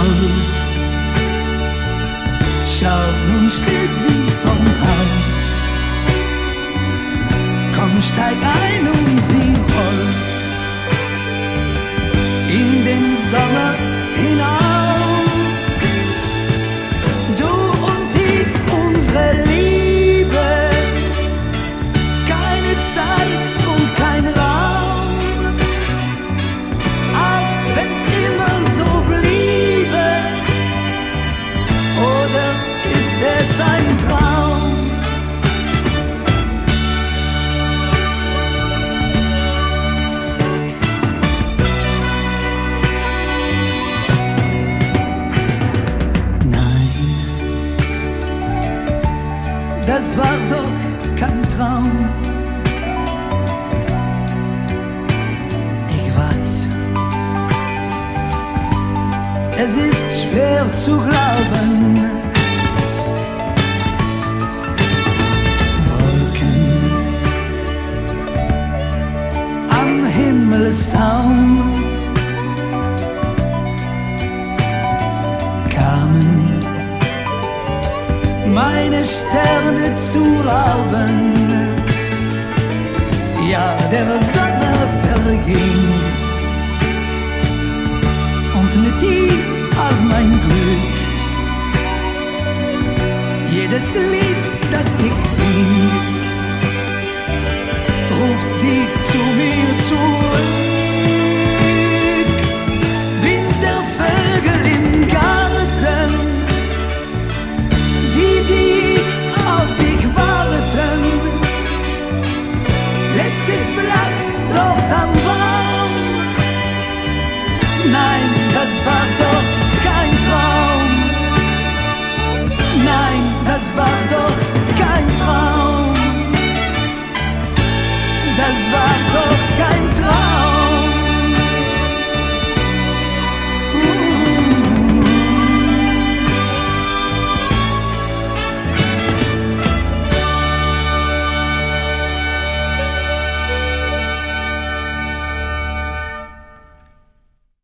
Gold. Schau, nun steht sie vorm Haus. Komm, steig ein und sie rollt in den Sommer hinaus. Du und ich, unsere Liebe, keine Zeit und kein Raum. Auch wenn's immer so bliebe, oder ist es ein Traum? Das war doch kein Traum. Ich weiß, es ist schwer zu glauben. Wolken am Himmelssaum kamen, meine Sterne zu rauben. Ja, der Sommer verging und mit ihm all mein Glück. Jedes Lied, das ich sing, ruft dich zu mir zurück. Wintervögel im Garten, die wie auf dich warten. Letztes Blatt dort am Baum. Nein, das war doch kein Traum. Nein, das war doch kein Traum. Das war